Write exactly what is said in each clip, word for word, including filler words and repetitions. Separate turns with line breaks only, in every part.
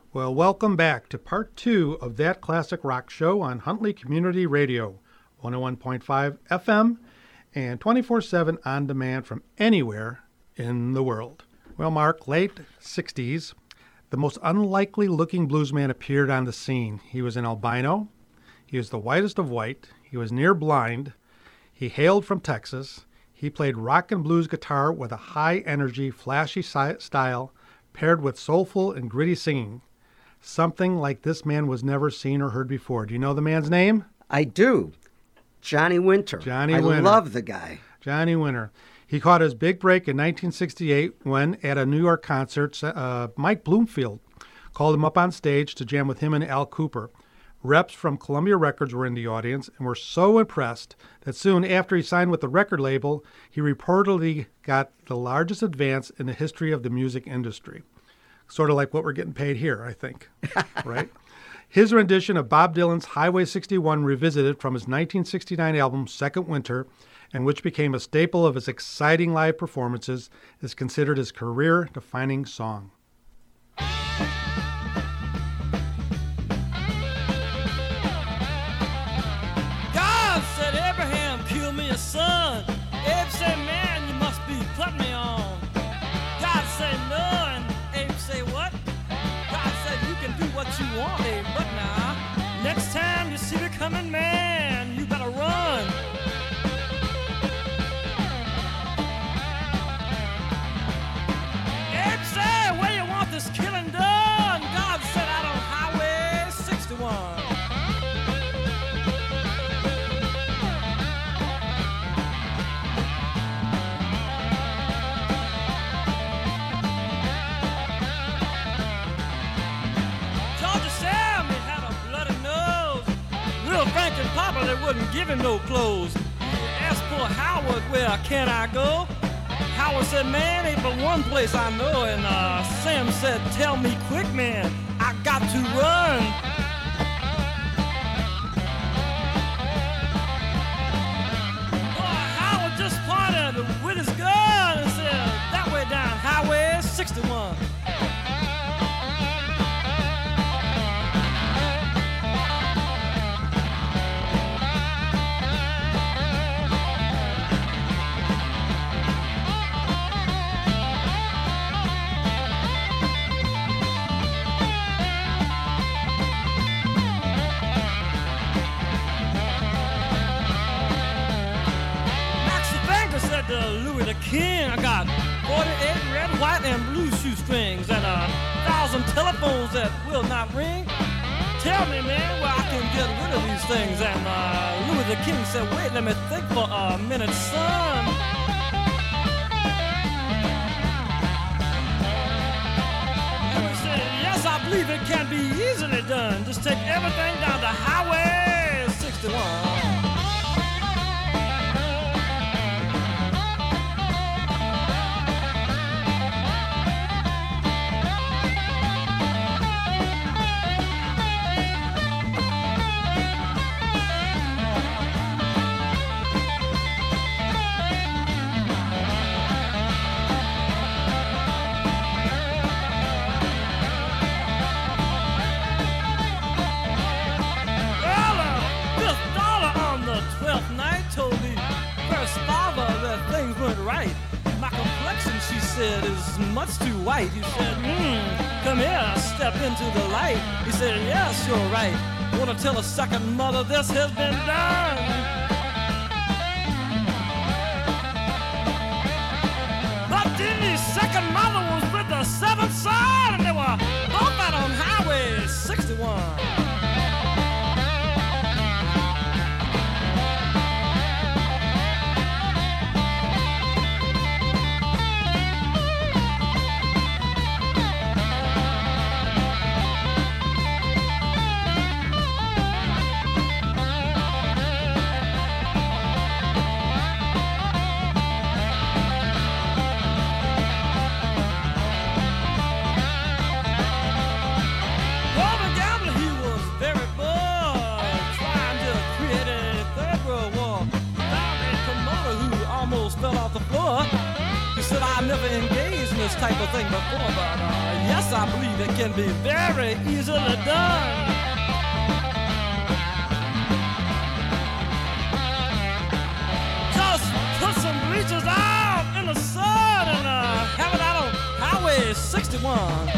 Well, welcome back to part two of That Classic Rock Show on Huntley Community Radio, one oh one point five F M and twenty-four seven on demand from anywhere in the world. Well, Mark, late sixties, the most unlikely looking bluesman appeared on the scene. He was an albino. He was the whitest of white. He was near blind. He hailed from Texas. He played rock and blues guitar with a high energy, flashy si- style paired with soulful and gritty singing. Something like this man was never seen or heard before. Do you know the man's name?
I do. Johnny Winter.
Johnny
I
Winter.
love the guy.
Johnny Winter. He caught his big break in nineteen sixty-eight when, at a New York concert, uh, Mike Bloomfield called him up on stage to jam with him and Al Cooper. Reps from Columbia Records were in the audience and were so impressed that soon after he signed with the record label, he reportedly got the largest advance in the history of the music industry. Sort of like what we're getting paid here, I think, right? His rendition of Bob Dylan's Highway sixty-one Revisited from his nineteen sixty-nine album Second Winter, and which became a staple of his exciting live performances, is considered his career-defining song.
God said, Abraham, kill me a son. Abe said, man, you must be putting me on. God said, no, and Abe say, what? God said, you can do what you want, Abe, but now, next time you see me coming, man, you better run. Abe said, where you want this killing done? God said, out on Highway sixty-one. Georgia Sam, he had a bloody nose. Real Frank and Papa, they wouldn't give him no clothes. He asked poor Howard, where can I go? Howard said, man, ain't but one place I know. And uh, Sam said, tell me quick, man, I got to run. Boy, Howard just pointed with his gun and said, that way down Highway sixty-one. To Louis the King, I got forty-eight red, white, and blue shoestrings and a thousand telephones that will not ring. Tell me, man, where I can get rid of these things. And uh, Louis the King said, wait, let me think for a minute, son. And we said, yes, I believe it can be easily done. Just take everything down to Highway sixty-one. Right. My complexion, she said, is much too white. He said, hmm, come here, step into the light. He said, yes, you're right. Want to tell a second mother this has been done. But the second mother was with the seventh son, and they were both out on Highway sixty-one. Fell off the floor. He said, I never engaged in a this type of thing before, but uh, yes, I believe it can be very easily done. Just put some bleachers out in the sun and uh, have it out on Highway sixty-one.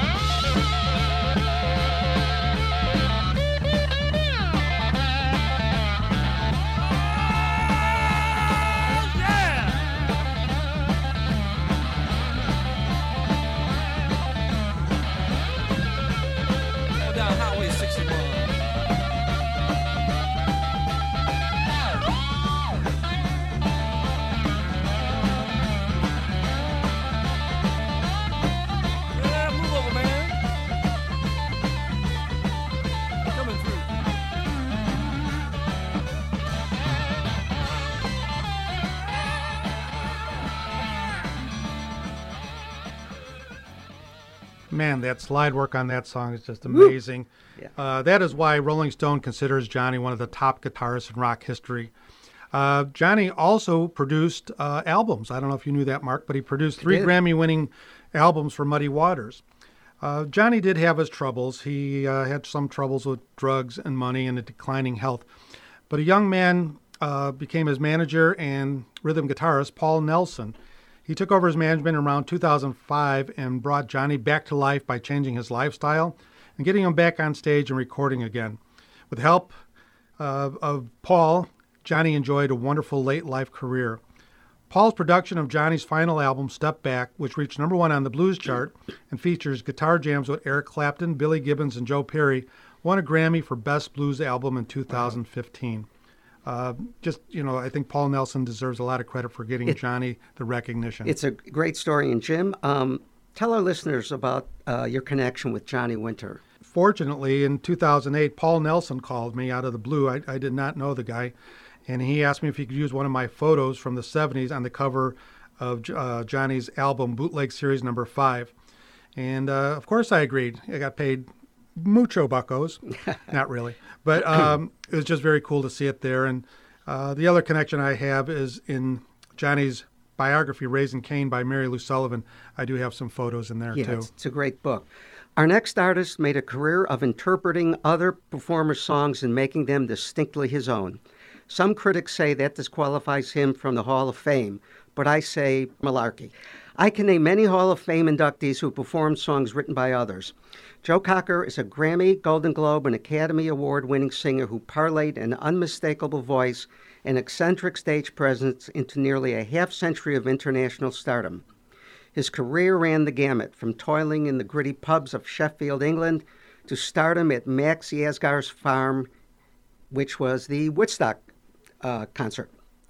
Man, that slide work on that song is just amazing.
Yeah.
Uh, that is why Rolling Stone considers Johnny one of the top guitarists in rock history. Uh, Johnny also produced uh, albums. I don't know if you knew that, Mark, but he produced three Grammy-winning albums for Muddy Waters. Uh, Johnny did have his troubles. He uh, had some troubles with drugs and money and a declining health. But a young man uh, became his manager and rhythm guitarist, Paul Nelson. He took over his management around two thousand five and brought Johnny back to life by changing his lifestyle and getting him back on stage and recording again. With the help uh, of Paul, Johnny enjoyed a wonderful late life career. Paul's production of Johnny's final album, Step Back, which reached number one on the blues chart and features guitar jams with Eric Clapton, Billy Gibbons, and Joe Perry, won a Grammy for Best Blues Album in two thousand fifteen. Uh, just, you know, I think Paul Nelson deserves a lot of credit for getting it, Johnny the recognition.
It's a great story. And Jim, um, tell our listeners about uh, your connection with Johnny Winter.
Fortunately, in two thousand eight, Paul Nelson called me out of the blue. I, I did not know the guy. And he asked me if he could use one of my photos from the seventies on the cover of uh, Johnny's album, Bootleg Series number five. And, uh, of course, I agreed. I got paid mucho buckos. Not really. But um, it was just very cool to see it there. And uh, the other connection I have is in Johnny's biography, Raising Cain by Mary Lou Sullivan. I do have some photos in there,
yeah,
too.
It's, it's a great book. Our next artist made a career of interpreting other performers' songs and making them distinctly his own. Some critics say that disqualifies him from the Hall of Fame, but I say malarkey. I can name many Hall of Fame inductees who performed songs written by others. Joe Cocker is a Grammy, Golden Globe, and Academy Award-winning singer who parlayed an unmistakable voice and eccentric stage presence into nearly a half-century of international stardom. His career ran the gamut, from toiling in the gritty pubs of Sheffield, England, to stardom at Max Yasgar's farm, which was the Woodstock uh, concert.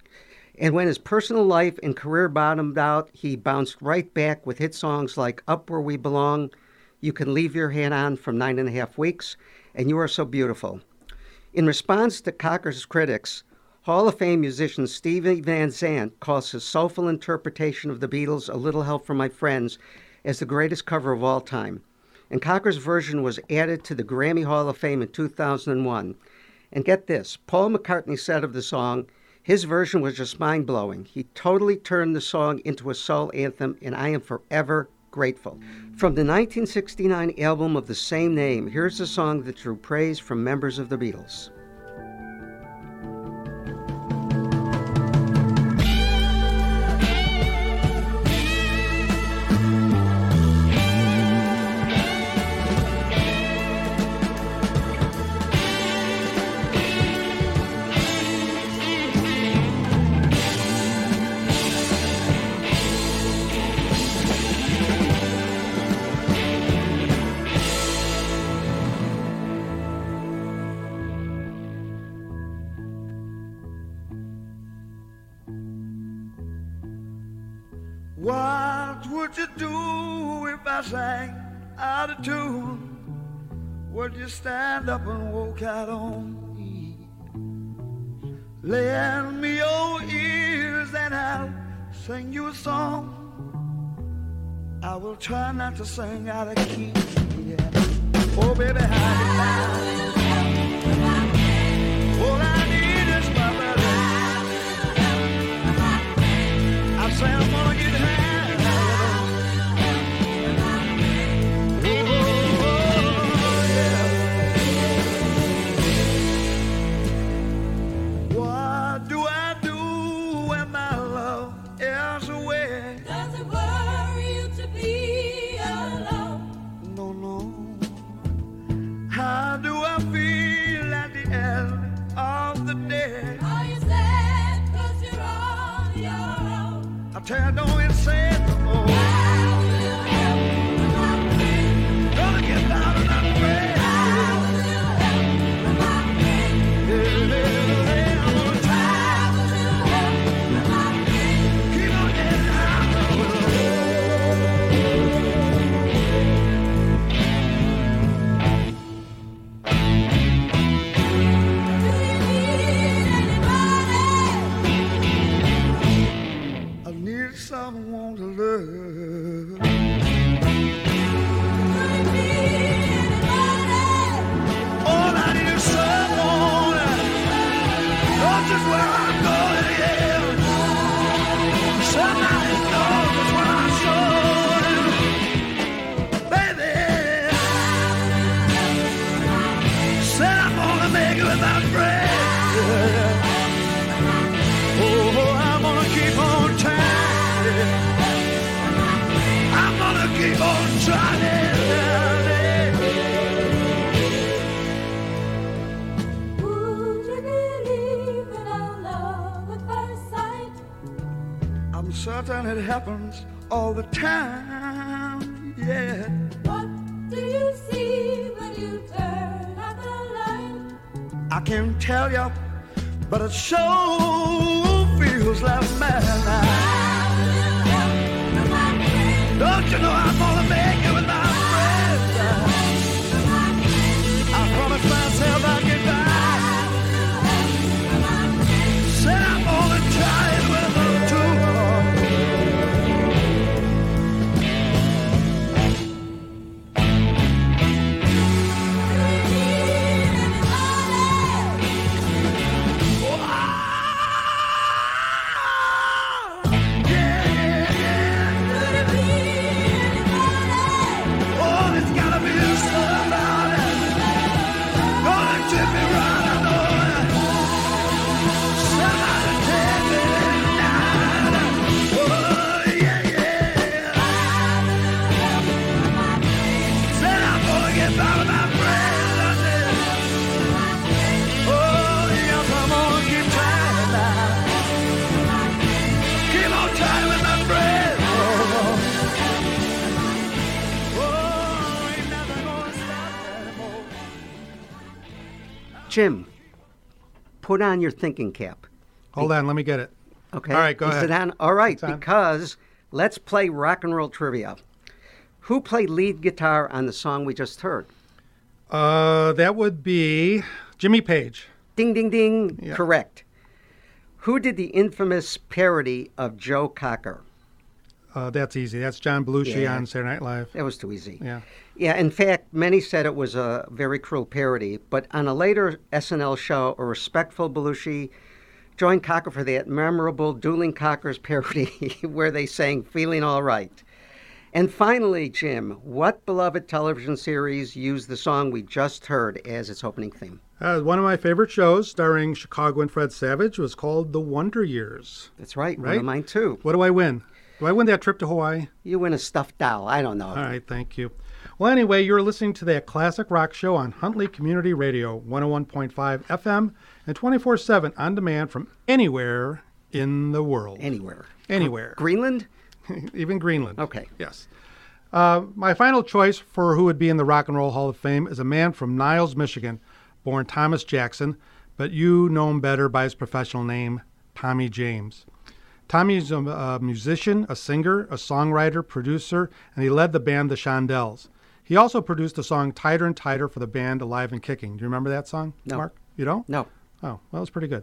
And when his personal life and career bottomed out, he bounced right back with hit songs like Up Where We Belong, You Can Leave Your Hat On from Nine and a Half Weeks, and You Are So Beautiful. In response to Cocker's critics, Hall of Fame musician Stevie Van Zandt calls his soulful interpretation of the Beatles' A Little Help from My Friends as the greatest cover of all time. And Cocker's version was added to the Grammy Hall of Fame in two thousand one. And get this, Paul McCartney said of the song, his version was just mind-blowing. He totally turned the song into a soul anthem, and I am forever grateful. From the nineteen sixty-nine album of the same name, here's a song that drew praise from members of the Beatles.
What would you do if I sang out of tune? Would you stand up and walk out on me? Lend me your ears and I'll sing you a song. I will try not to sing out of key. Yeah. Oh, baby, how you like? All I need is my brother. I say I'm gonna get high. the end of the day.
Are you sad 'cause you're on your own?
I tell you, don't get sad no more.
I will help with my pain.
Gonna get down and I'm ready.
I will help with my pain.
Yeah, yeah, yeah, I'm gonna try.
I will help with my pain.
Keep on getting out.
Do you need anybody?
I need someone to love.
Do you need anybody?
All I need is someone knows just where I'm going, yeah. Somebody knows just where I'm going. Baby, said I'm gonna make it with my friend. Oh, I'm gonna keep on trying. I'm gonna keep on trying.
Would you believe in our love at first sight?
I'm certain it happens all the time, yeah.
What do you see when you turn out the light?
I can't tell you, but it sure feels like madness.
I will help with my pain.
Don't you know I'm gonna make it with my friends?
With my pain.
I promised myself I'd get back.
I will help with my pain.
Said I'm gonna try it with them too.
Do you need anybody?
Yeah, yeah, yeah.
Do you need anybody?
Oh, it's gotta be somebody. Gonna tip me right, I know it. Somebody take me tonight. Oh, yeah, yeah. Said I'm gonna get by with my friends. I said, oh, yes, I'm gonna keep trying now. Keep on trying with my friends. Oh, oh, ain't nothing gonna stop anymore.
Jim, put on your thinking cap.
Hold on, let me get it.
Okay.
All right, go
Is
ahead.
it on? All right,
It's on.
because let's play rock and roll trivia. Who played lead guitar on the song we just heard?
Uh, that would be Jimmy Page.
Ding, ding, ding.
Yeah.
Correct. Who did the infamous parody of Joe Cocker?
Uh, that's easy. That's John Belushi
Yeah.
on Saturday Night Live.
That was too easy.
Yeah.
Yeah, in fact, many said it was a very cruel parody, but on a later S N L show, a respectful Belushi joined Cocker for that memorable Dueling Cockers parody where they sang Feeling All Right. And finally, Jim, what beloved television series used the song we just heard as its opening theme?
Uh, one of my favorite shows starring Chicago and Fred Savage was called The Wonder Years.
That's right, one
Right?
of mine too.
What do I win? Do I win that trip to Hawaii?
You win a stuffed doll. I don't know.
All right, thank you. Well, anyway, you're listening to that classic rock show on Huntley Community Radio, one oh one point five F M and twenty-four seven on demand from anywhere in the world.
Anywhere.
Anywhere.
Greenland?
Even Greenland.
Okay.
Yes. Uh, my final choice for who would be in the Rock and Roll Hall of Fame is a man from Niles, Michigan, born Thomas Jackson, but you know him better by his professional name, Tommy James. Tommy is a, a musician, a singer, a songwriter, producer, and he led the band The Shondells. He also produced the song Tighter and Tighter for the band Alive and Kicking. Do you remember that song,
No.
Mark? You don't?
No.
Oh, well, it's pretty good.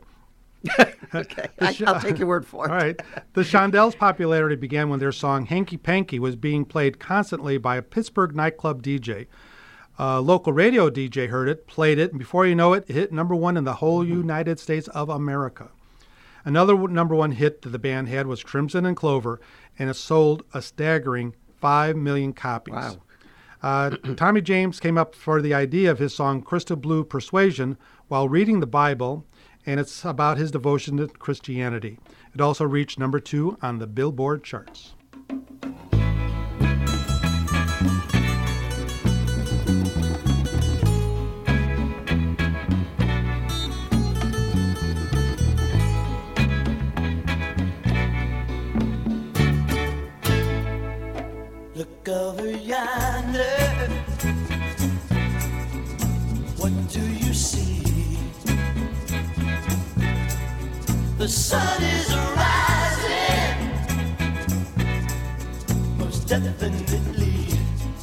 Okay. I, I'll take your word for it.
All right. The Shondells' popularity began when their song Hanky Panky was being played constantly by a Pittsburgh nightclub D J. A local radio D J heard it, played it, and before you know it, it hit number one in the whole United States of America. Another number one hit that the band had was Crimson and Clover, and it sold a staggering five million copies.
Wow.
Uh, Tommy James came up for the idea of his song Crystal Blue Persuasion while reading the Bible, and it's about his devotion to Christianity. It also reached number two on the Billboard charts.
The sun is rising, most definitely.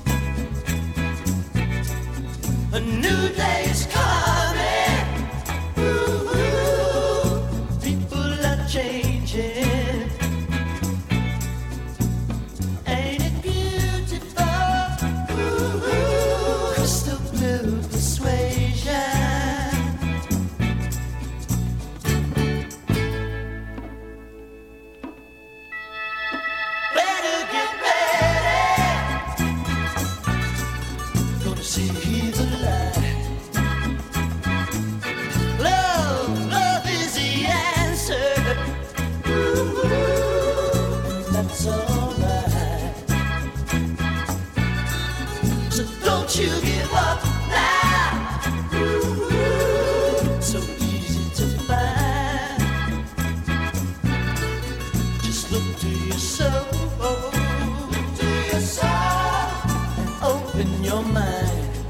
A new day is coming. Ooh, ooh, people are changing. Ain't it beautiful? Ooh, ooh, crystal blue persuasion. You give up now. Ooh, so easy to find. Just look to your soul, look to your soul, and open your mind.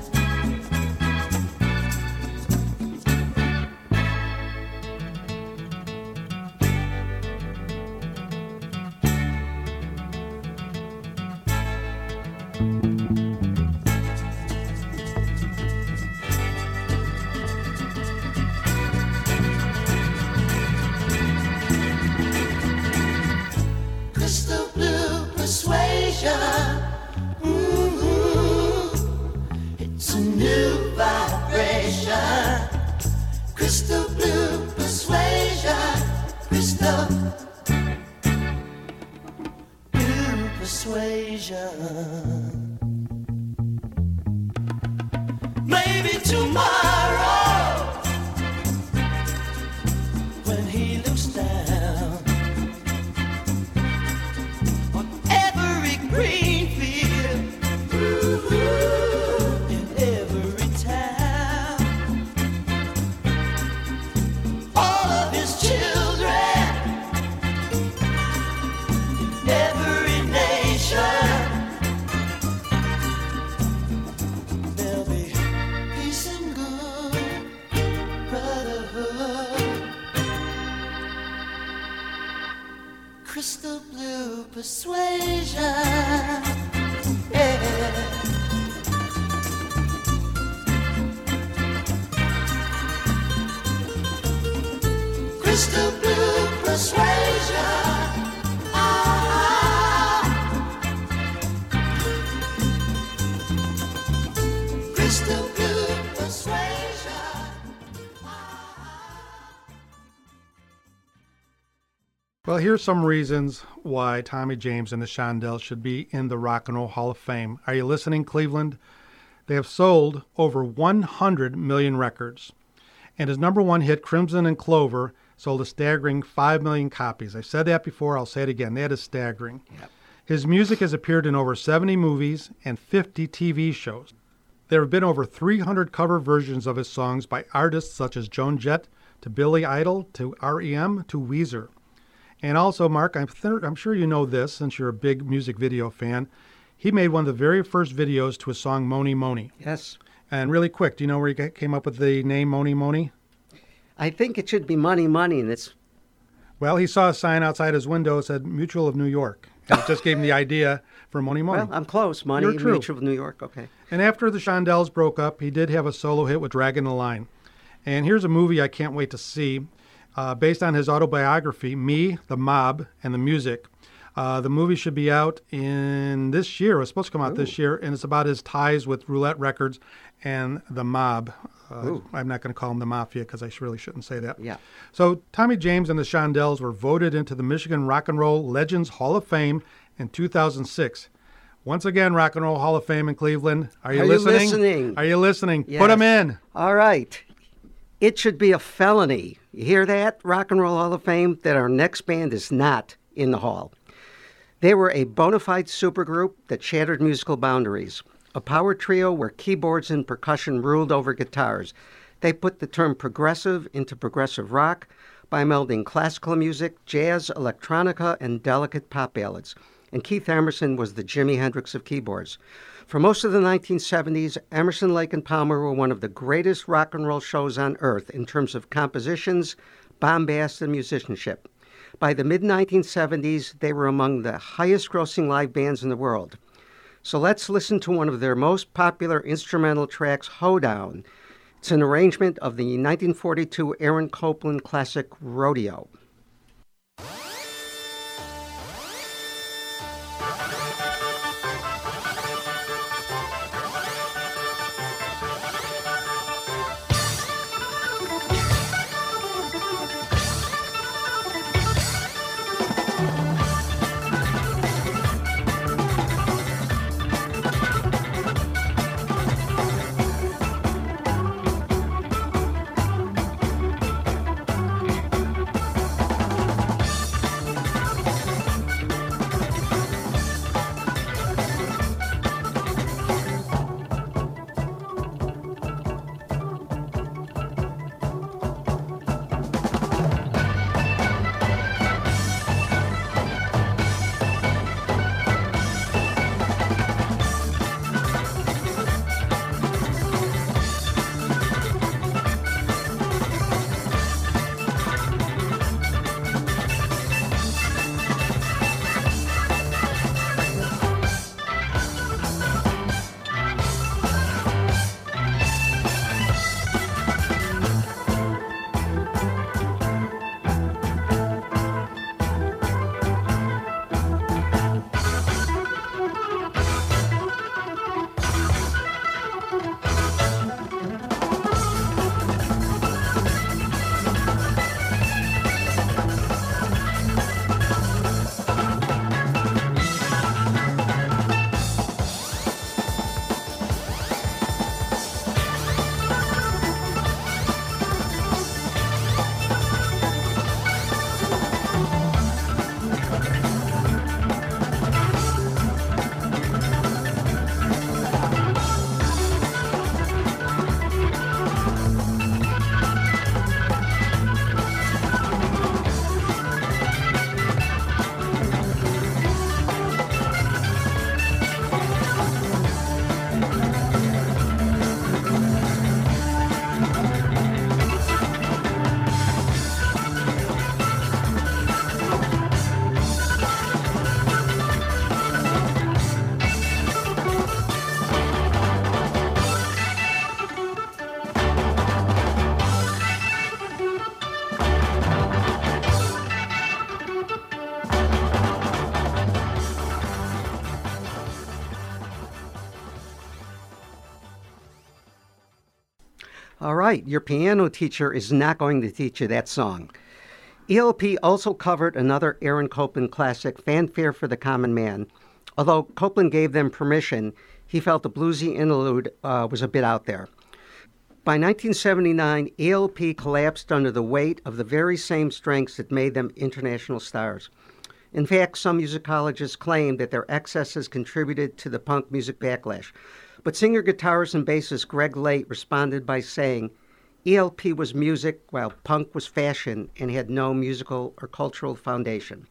Maybe tomorrow, when he looks down on every green field, in every town, all of his children, in every nation. Crystal blue persuasion, yeah. Crystal blue persuasion, ah. Crystal blue persuasion, ah.
Well, here's some reasons why Tommy James and the Shondells should be in the Rock and Roll Hall of Fame. Are you listening, Cleveland? They have sold over one hundred million records. And his number one hit, Crimson and Clover, sold a staggering five million copies. I said that before, I'll say it again. That is staggering.
Yep.
His music has appeared in over seventy movies and fifty T V shows. There have been over three hundred cover versions of his songs by artists such as Joan Jett, to Billy Idol, to R E M, to Weezer. And also, Mark, I'm, th- I'm sure you know this since you're a big music video fan. He made one of the very first videos to his song Mony Mony.
Yes. And
really quick, do you know where he came up with the name Mony Mony?
I think it should be Money Money, and it's...
Well, he saw a sign outside his window that said Mutual of New York. And it just gave him the idea for Mony Mony.
Well, I'm close. Money, Mutual of New York, okay.
And after the Shondells broke up, he did have a solo hit with Dragging the Line. And here's a movie I can't wait to see. Uh, based on his autobiography, Me, the Mob, and the Music. Uh, the movie should be out in this year. It was supposed to come out Ooh. this year, and it's about his ties with Roulette Records and the Mob. Uh, I'm not going to call him the Mafia because I really shouldn't say that.
Yeah.
So Tommy James and the Shondells were voted into the Michigan Rock and Roll Legends Hall of Fame in two thousand six. Once again, Rock and Roll Hall of Fame in Cleveland. Are you
Are
listening?
You listening?
Are you listening?
Yes.
Put them in.
All right. It should be a felony. You hear that, Rock and Roll Hall of Fame, that our next band is not in the hall. They were a bona fide supergroup that shattered musical boundaries, a power trio where keyboards and percussion ruled over guitars. They put the term progressive into progressive rock by melding classical music, jazz, electronica, and delicate pop ballads. And Keith Emerson was the Jimi Hendrix of keyboards. For most of the nineteen seventies, Emerson, Lake and Palmer were one of the greatest rock and roll shows on earth in terms of compositions, bombast, and musicianship. By the mid nineteen seventies, they were among the highest-grossing live bands in the world. So let's listen to one of their most popular instrumental tracks, Hoedown. It's an arrangement of the nineteen forty-two Aaron Copland classic Rodeo. All right, your piano teacher is not going to teach you that song. E L P also covered another Aaron Copland classic, Fanfare for the Common Man. Although Copland gave them permission, he felt the bluesy interlude uh, was a bit out there. By nineteen seventy-nine, E L P collapsed under the weight of the very same strengths that made them international stars. In fact, some musicologists claim that their excesses contributed to the punk music backlash. But singer, guitarist, and bassist Greg Late responded by saying, E L P was music while punk was fashion and had no musical or cultural foundation.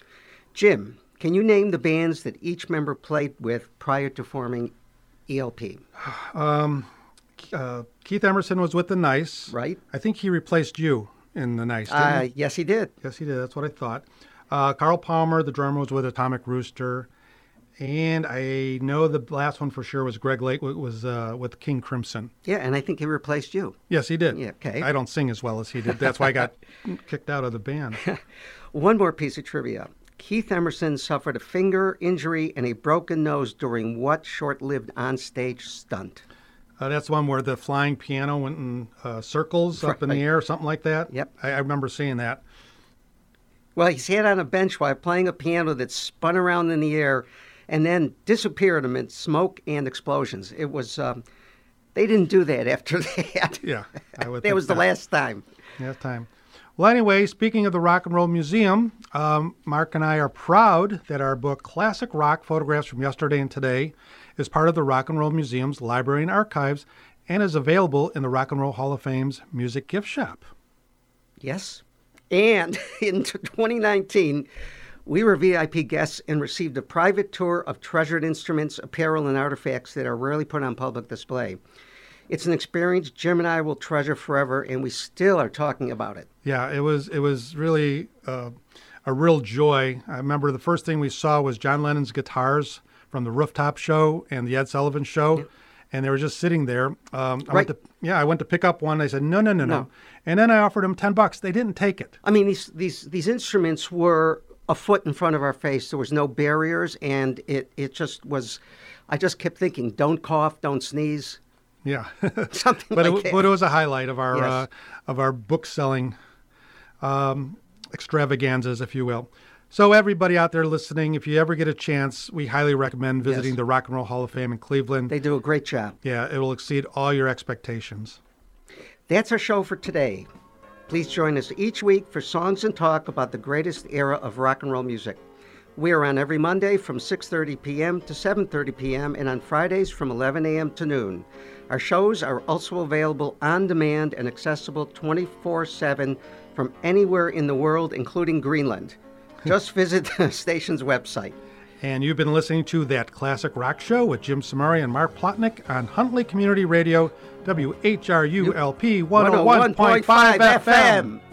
Jim, can you name the bands that each member played with prior to forming E L P?
Um, uh, Keith Emerson was with the Nice.
Right.
I think he replaced you in the Nice, didn't
Uh,
he?
yes, he did.
Yes, he did. That's what I thought. Uh, Carl Palmer, the drummer, was with Atomic Rooster. And I know the last one for sure was Greg Lake, was uh, with King Crimson.
Yeah, and I think he replaced you.
Yes, he did.
Yeah, okay.
I don't sing as well as he did. That's why I got kicked out of the band.
One more piece of trivia. Keith Emerson suffered a finger injury and a broken nose during what short-lived onstage stunt?
Uh, that's one where the flying piano went in uh, circles up in the
Right.
air, something like that.
Yep.
I, I remember seeing that.
Well, he sat on a bench while playing a piano that spun around in the air and then disappeared amid smoke and explosions. It was, um, they didn't do that after that.
Yeah. I would
That
think
was the last time.
Last time. Well, anyway, speaking of the Rock and Roll Museum, um, Mark and I are proud that our book, Classic Rock Photographs from Yesterday and Today, is part of the Rock and Roll Museum's Library and Archives and is available in the Rock and Roll Hall of Fame's Music Gift Shop.
Yes. And in twenty nineteen, we were V I P guests and received a private tour of treasured instruments, apparel, and artifacts that are rarely put on public display. It's an experience Jim and I will treasure forever, and we still are talking about it.
Yeah, it was it was really uh, a real joy. I remember the first thing we saw was John Lennon's guitars from the Rooftop Show and the Ed Sullivan Show, yeah. and they were just sitting there. Um, I
right.
went to, yeah, I went to pick up one. They said, no, no, no, no,
no.
And then I offered them ten bucks. They didn't take it.
I mean, these these these instruments were a foot in front of our face. There was no barriers, and it, it just was, I just kept thinking, don't cough, don't sneeze.
Yeah.
Something
but
like
it,
that.
But it was a highlight of our,
Yes.
uh, of our book selling um, extravaganzas, if you will. So everybody out there listening, if you ever get a chance, we highly recommend visiting
Yes.
the Rock and Roll Hall of Fame in Cleveland.
They do a great job.
Yeah, it will exceed all your expectations.
That's our show for today. Please join us each week for songs and talk about the greatest era of rock and roll music. We are on every Monday from six thirty p.m. to seven thirty p.m. and on Fridays from eleven a.m. to noon. Our shows are also available on demand and accessible twenty-four seven from anywhere in the world, including Greenland. Just visit the station's website.
And you've been listening to That Classic Rock Show with Jim Samari and Mark Plotnick on Huntley Community Radio, W H R U L P one oh one point five F M.